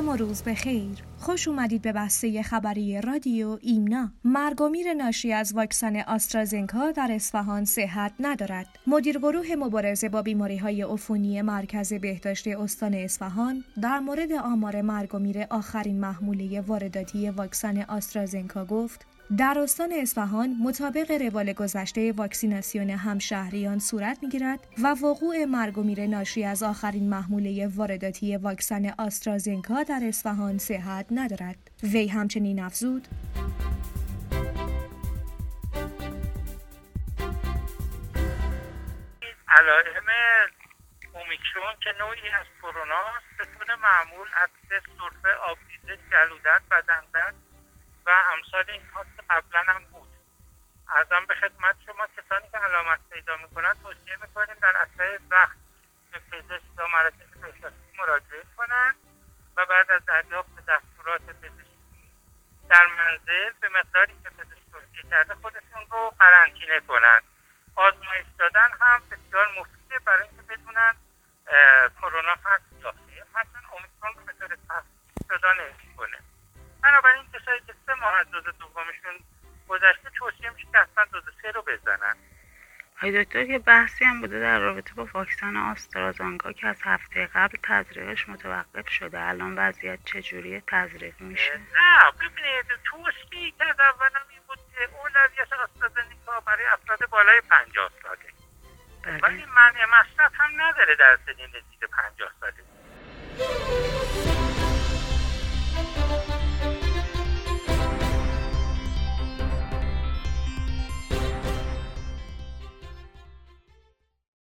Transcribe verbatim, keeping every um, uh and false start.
و روز بخیر. خوش اومدید به بسته خبری رادیو ایمنا. مرگ و میر ناشی از واکسن آسترازنکا در اصفهان صحت ندارد. مدیر گروه مبارزه با بیماری‌های عفونی مرکز بهداشت استان اصفهان در مورد آمار مرگ و میر آخرین محموله وارداتی واکسن آسترازنکا گفت: در استان اصفهان مطابق روال گذشته واکسیناسیون همشهریان صورت می‌گیرد و وقوع مرگ و میر ناشی از آخرین محموله وارداتی واکسن آسترازنکا در اصفهان صحت ندارد. وی همچنین افزود: علائم اومیکرون که نوعی از کرونا است به طور معمول عطس، سرفه، آبریزش، جلودت، بدن‌درد و امثال اینها که قبلا هم بود. ارزم به خدمت شما کسانی که علامت پیدا میکنند توصیه میکنیم در اسرع وقت به پزشک یا مراکز بهداشتی مراجعه کنند و بعد از دریافت دستورات پزشکی در منزل به مقداری که پزشک توصیه کرده خودشون رو قرنطینه کنند. آزمایش دادن هم بسیار مفیده برای اینکه بدونن کرونا هست یا خیر. مثلا اومیکرون رو به طور تخصیصی جدا نمی‌کنه. بنابراین کسایی که سه ماه از دوز دومشون گذشته توصیه میشه که اصلا دوز سه رو بزنن. آقای دکتر که بحثی هم بوده در رابطه با واکسن آسترازنکا که از هفته قبل تزریقش متوقف شده، الان وضعیت چجوریه؟ تزریق میشه؟ نه ببینید، توصیه که از اول هم این بود که اولویت آسترازنکا برای افراد بالای پنجاه ساله، ولی منع مصرف هم نداره در سنین زیر پنجاه ساله.